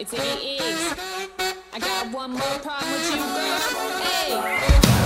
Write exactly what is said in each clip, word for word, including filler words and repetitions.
It's Iggy Iggs. I got one more problem with you, girl. Hey.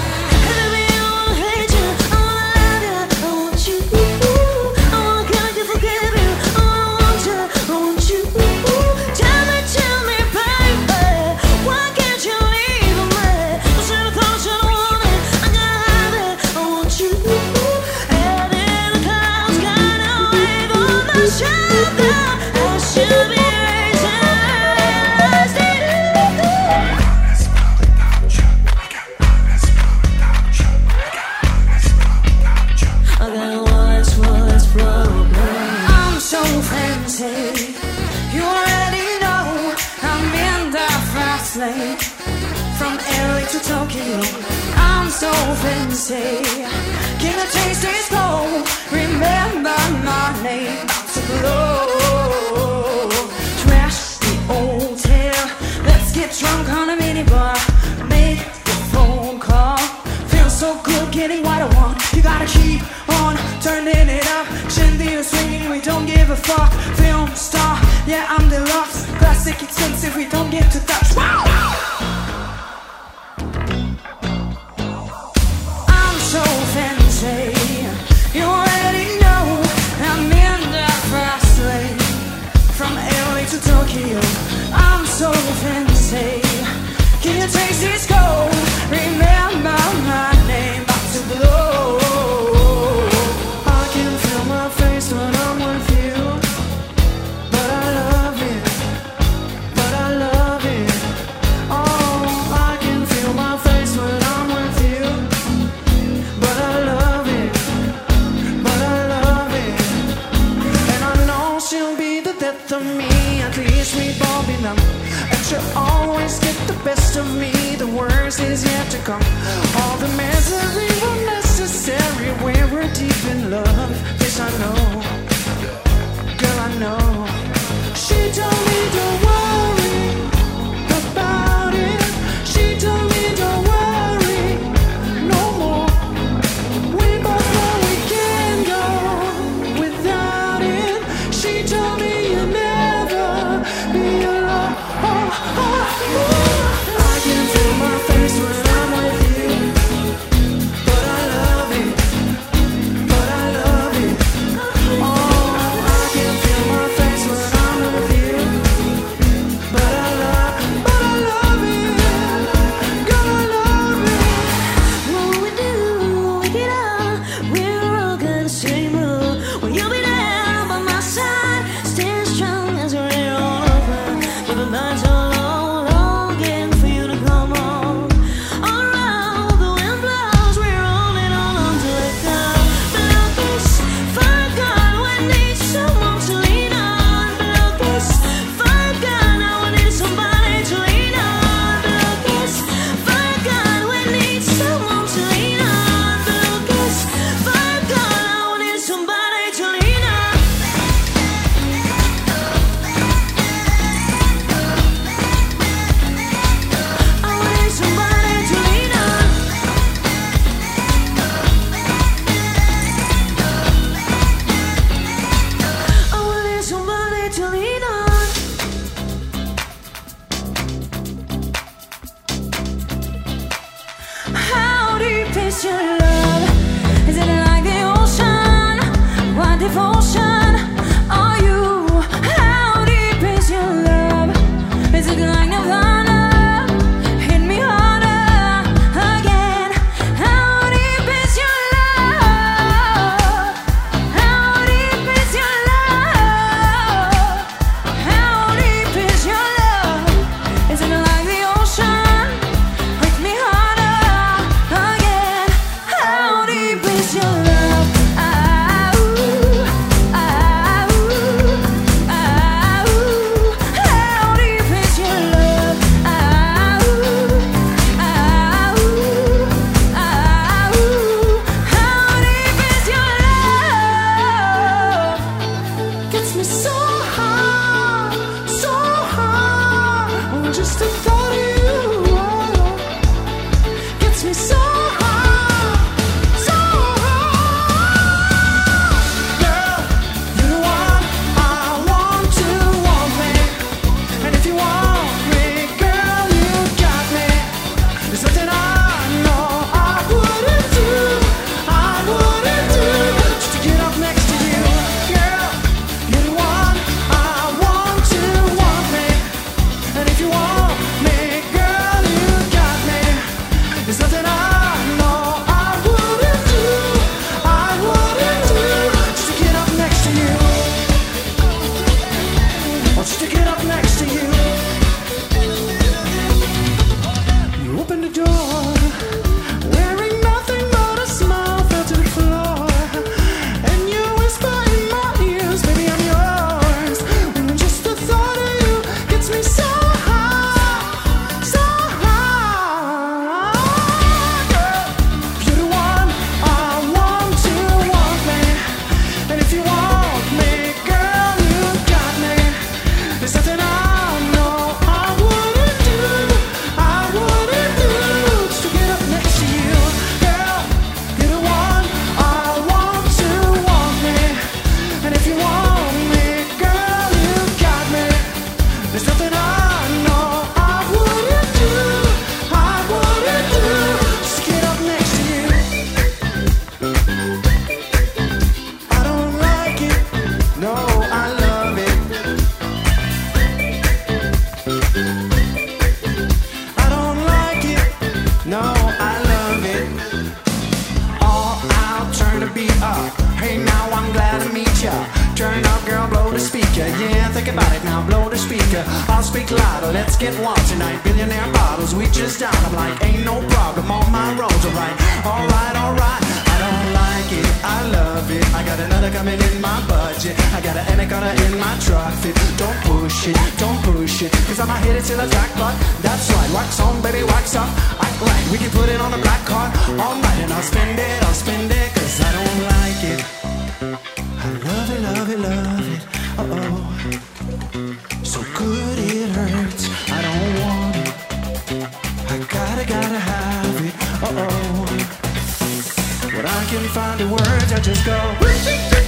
You already know I'm in the fast lane from L A to Tokyo. I'm so fancy. Can I taste this cold? Remember my name, about to blow. Trash the hotel. Let's get drunk on a minibar. Make a phone call. Feels so good getting what I want. You gotta keep on turning it up. Shindy is swinging, we don't give a fuck. Film star, yeah, I'm deluxe. Classic, expensive, we don't get to touch. Wow! I'm so fancy. You already know I'm in the fast lane from L A to Tokyo. I'm so fancy. Can you taste this cold? Remember my name, about to blow. I can feel my face when I'm with you, but I love it, but I love it. Oh, I can feel my face when I'm with you, but I love it, but I love it. And I know she'll be the death of me, at least we both be numb. And she'll always get the best of me, the worst is yet to come. All the misery was necessary when we're deep in love. This I know, girl, I know. She told me don't worry about it. She told me don't worry no more. We both know we can't go without it. She told me you'll never be alone. Oh, oh, oh. I can feel my face when I'm with you, but I love it, but I love it. Turn up, girl, blow the speaker. Yeah, think about it now, blow the speaker. I'll speak louder, let's get wild tonight. Billionaire bottles, we just down. I'm like, ain't no problem on my roads, alright. Alright, alright. I don't like it, I love it. I got another coming in my budget. I got an anaconda in my truck fit. Don't push it, don't push it, cause I'ma hit it till the jackpot. That's right, wax on, baby, wax off. Act right, we can put it on the black card. Alright, and I'll spend it, I'll spend it, cause I don't like it. I love it, love it, love it. Uh-oh. So good it hurts. I don't want it. I gotta, gotta have it. Uh-oh. When I can find the words, I just go.